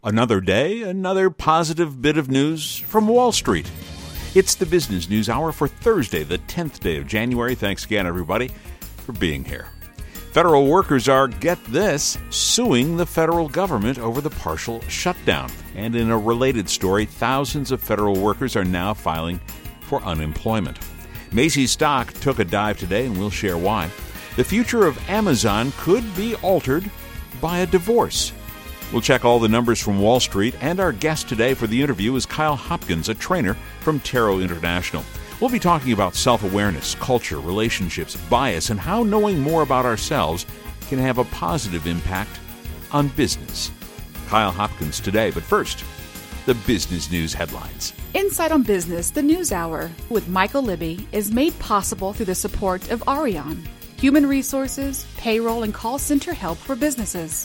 Another day, another positive bit of news from Wall Street. It's the Business News Hour for Thursday, the 10th day of January. Thanks again, everybody, for being here. Federal workers are, get this, suing the federal government over the partial shutdown. And in a related story, thousands of federal workers are now filing for unemployment. Macy's stock took a dive today, and we'll share why. The future of Amazon could be altered by a divorce. We'll check all the numbers from Wall Street, and our guest today for the interview is Kyle Hopkins, a trainer from Tarot International. We'll be talking about self-awareness, culture, relationships, bias, and how knowing more about ourselves can have a positive impact on business. Kyle Hopkins today, but first, the business news headlines. Insight on Business, the News Hour, with Michael Libby, is made possible through the support of Arion, human resources, payroll, and call center help for businesses.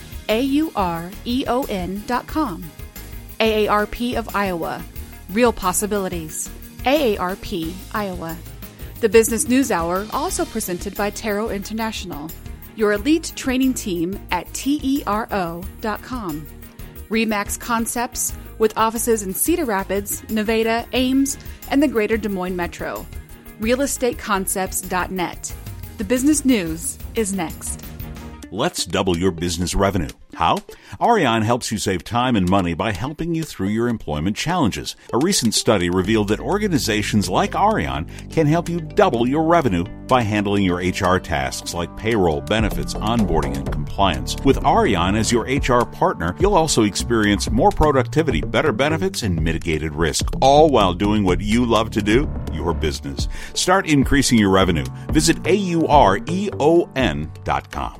AUREON.com. AARP of Iowa. Real Possibilities. AARP, Iowa. The Business News Hour, also presented by Tarot International, your elite training team at TERO.com. RE/MAX Concepts, with offices in Cedar Rapids, Nevada, Ames, and the greater Des Moines Metro. RealEstateConcepts.net. The Business News is next. Let's double your business revenue. How? Arion helps you save time and money by helping you through your employment challenges. A recent study revealed that organizations like Arion can help you double your revenue by handling your HR tasks like payroll, benefits, onboarding, and compliance. With Arion as your HR partner, you'll also experience more productivity, better benefits, and mitigated risk, all while doing what you love to do, your business. Start increasing your revenue. Visit AUREON.com.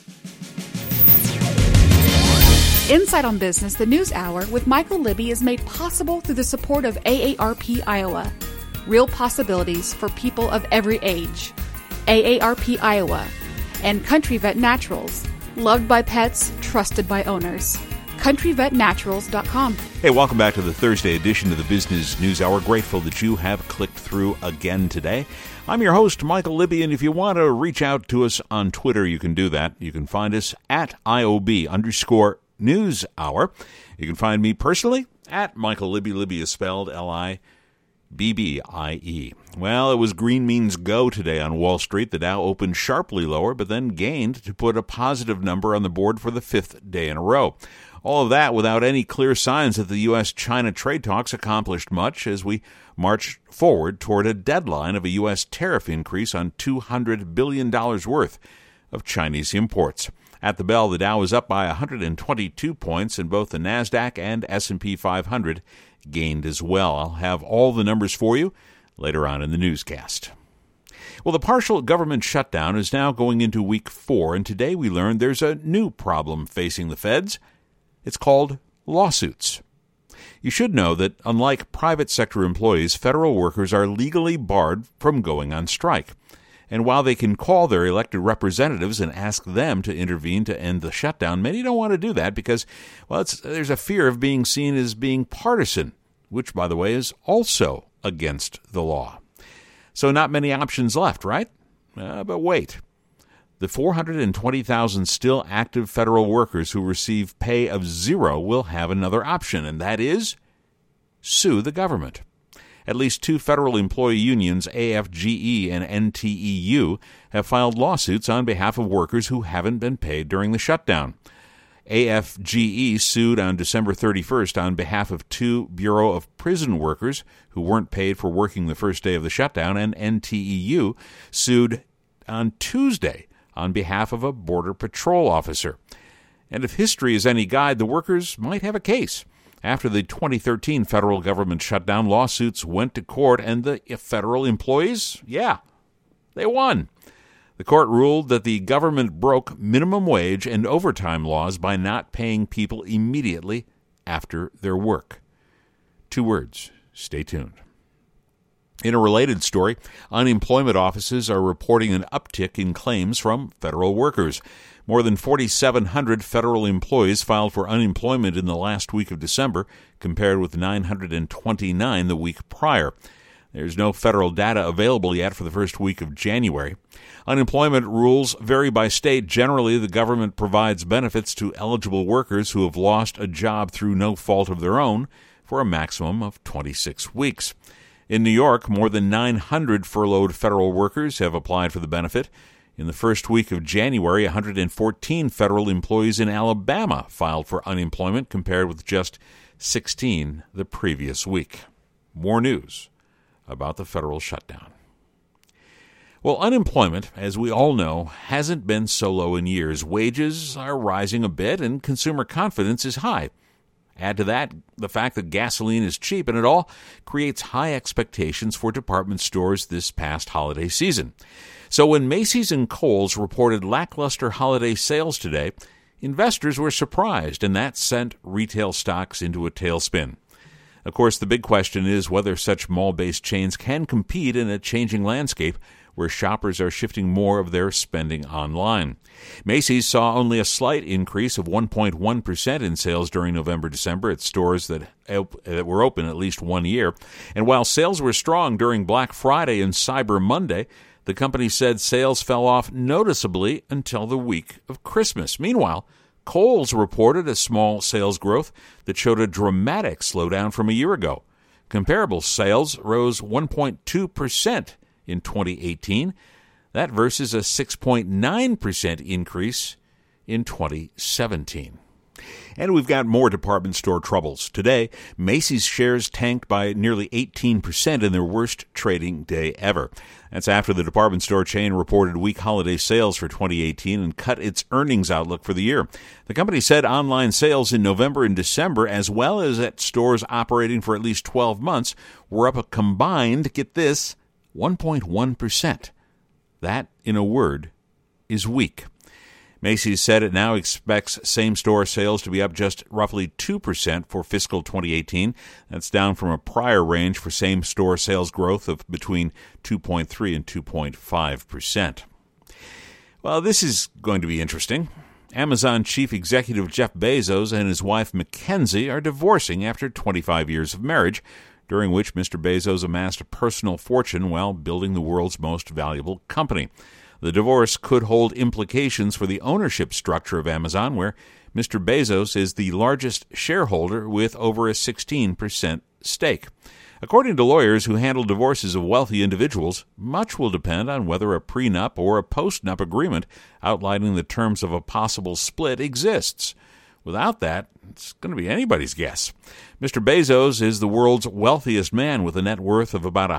Insight on Business, the News Hour, with Michael Libby is made possible through the support of AARP Iowa. Real Possibilities for people of every age. AARP Iowa. And Country Vet Naturals. Loved by pets, trusted by owners. CountryVetNaturals.com. Hey, welcome back to the Thursday edition of the Business News Hour. Grateful that you have clicked through again today. I'm your host, Michael Libby, and if you want to reach out to us on Twitter, you can do that. You can find us at IOB_News Hour. You can find me personally at Michael Libby. Libby is spelled Libbyie. Well, it was green means go today on Wall Street. The Dow opened sharply lower, but then gained to put a positive number on the board for the fifth day in a row. All of that without any clear signs that the U.S.-China trade talks accomplished much as we march forward toward a deadline of a U.S. tariff increase on $200 billion worth of Chinese imports. At the bell, the Dow was up by 122 points, and both the NASDAQ and S&P 500 gained as well. I'll have all the numbers for you later on in the newscast. Well, the partial government shutdown is now going into week 4, and today we learned there's a new problem facing the feds. It's called lawsuits. You should know that, unlike private sector employees, federal workers are legally barred from going on strike. And while they can call their elected representatives and ask them to intervene to end the shutdown, many don't want to do that because, well, there's a fear of being seen as being partisan, which, by the way, is also against the law. So not many options left, right? But wait. The 420,000 still active federal workers who receive pay of zero will have another option, and that is sue the government. At least 2 federal employee unions, AFGE and NTEU, have filed lawsuits on behalf of workers who haven't been paid during the shutdown. AFGE sued on December 31st on behalf of 2 Bureau of Prison workers who weren't paid for working the first day of the shutdown, and NTEU sued on Tuesday on behalf of a Border Patrol officer. And if history is any guide, the workers might have a case. After the 2013 federal government shutdown, lawsuits went to court, and the federal employees, they won. The court ruled that the government broke minimum wage and overtime laws by not paying people immediately after their work. 2 words. Stay tuned. In a related story, unemployment offices are reporting an uptick in claims from federal workers. More than 4,700 federal employees filed for unemployment in the last week of December, compared with 929 the week prior. There's no federal data available yet for the first week of January. Unemployment rules vary by state. Generally, the government provides benefits to eligible workers who have lost a job through no fault of their own for a maximum of 26 weeks. In New York, more than 900 furloughed federal workers have applied for the benefit. In the first week of January, 114 federal employees in Alabama filed for unemployment, compared with just 16 the previous week. More news about the federal shutdown. Well, unemployment, as we all know, hasn't been so low in years. Wages are rising a bit, and consumer confidence is high. Add to that the fact that gasoline is cheap, and it all creates high expectations for department stores this past holiday season. So when Macy's and Kohl's reported lackluster holiday sales today, investors were surprised, and that sent retail stocks into a tailspin. Of course, the big question is whether such mall-based chains can compete in a changing landscape where shoppers are shifting more of their spending online. Macy's saw only a slight increase of 1.1% in sales during November-December at stores that were open at least 1 year. And while sales were strong during Black Friday and Cyber Monday, the company said sales fell off noticeably until the week of Christmas. Meanwhile, Kohl's reported a small sales growth that showed a dramatic slowdown from a year ago. Comparable sales rose 1.2% in 2018. That versus a 6.9% increase in 2017. And we've got more department store troubles. Today, Macy's shares tanked by nearly 18% in their worst trading day ever. That's after the department store chain reported weak holiday sales for 2018 and cut its earnings outlook for the year. The company said online sales in November and December, as well as at stores operating for at least 12 months, were up a combined, get this, 1.1%. That, in a word, is weak. Macy's said it now expects same-store sales to be up just roughly 2% for fiscal 2018. That's down from a prior range for same-store sales growth of between 2.3 and 2.5%. Well, this is going to be interesting. Amazon chief executive Jeff Bezos and his wife Mackenzie are divorcing after 25 years of marriage, during which Mr. Bezos amassed a personal fortune while building the world's most valuable company. The divorce could hold implications for the ownership structure of Amazon, where Mr. Bezos is the largest shareholder with over a 16% stake. According to lawyers who handle divorces of wealthy individuals, much will depend on whether a prenup or a postnup agreement outlining the terms of a possible split exists. Without that, it's going to be anybody's guess. Mr. Bezos is the world's wealthiest man with a net worth of about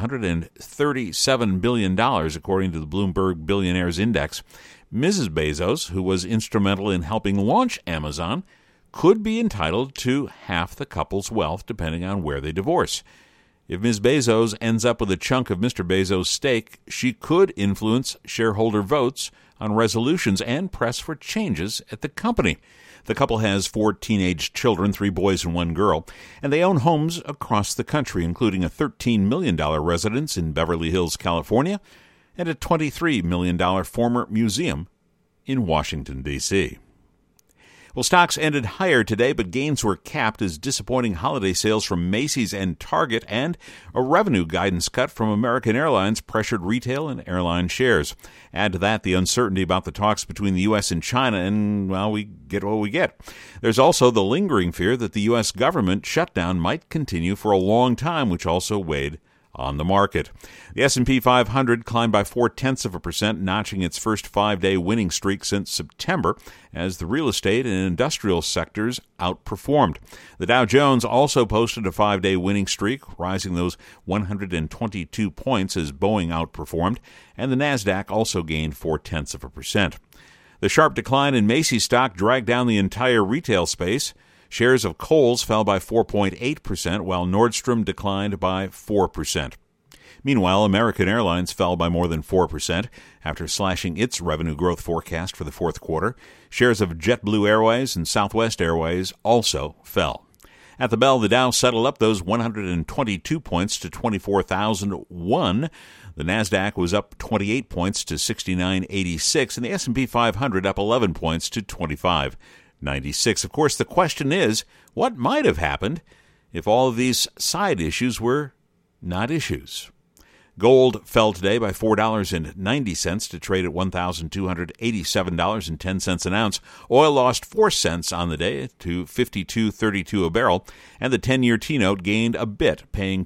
$137 billion, according to the Bloomberg Billionaires Index. Mrs. Bezos, who was instrumental in helping launch Amazon, could be entitled to half the couple's wealth, depending on where they divorce. If Ms. Bezos ends up with a chunk of Mr. Bezos' stake, she could influence shareholder votes on resolutions and press for changes at the company. The couple has 4 teenage children, 3 boys and 1 girl, and they own homes across the country, including a $13 million residence in Beverly Hills, California, and a $23 million former museum in Washington, D.C. Well, stocks ended higher today, but gains were capped as disappointing holiday sales from Macy's and Target and a revenue guidance cut from American Airlines pressured retail and airline shares. Add to that the uncertainty about the talks between the U.S. and China, and, well, we get what we get. There's also the lingering fear that the U.S. government shutdown might continue for a long time, which also weighed on the market. The S&P 500 climbed by 0.4%, notching its first 5-day winning streak since September, as the real estate and industrial sectors outperformed. The Dow Jones also posted a 5-day winning streak, rising those 122 points as Boeing outperformed, and the Nasdaq also gained 0.4%. The sharp decline in Macy's stock dragged down the entire retail space. Shares of Kohl's fell by 4.8%, while Nordstrom declined by 4%. Meanwhile, American Airlines fell by more than 4% after slashing its revenue growth forecast for the fourth quarter. Shares of JetBlue Airways and Southwest Airways also fell. At the bell, the Dow settled up those 122 points to 24,001. The Nasdaq was up 28 points to 69.86, and the S&P 500 up 11 points to 25.96. Of course, the question is, what might have happened if all of these side issues were not issues? Gold fell today by $4.90 to trade at $1,287.10 an ounce. Oil lost 4 cents on the day to $52.32 a barrel, and the 10-year T-note gained a bit, paying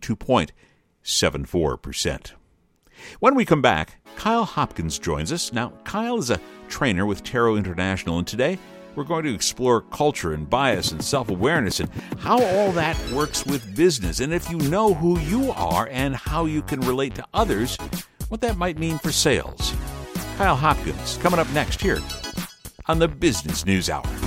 2.74%. When we come back, Kyle Hopkins joins us. Now, Kyle is a trainer with Tarot International, and today we're going to explore culture and bias and self-awareness and how all that works with business. And if you know who you are and how you can relate to others, what that might mean for sales. Kyle Hopkins coming up next here on the Business News Hour.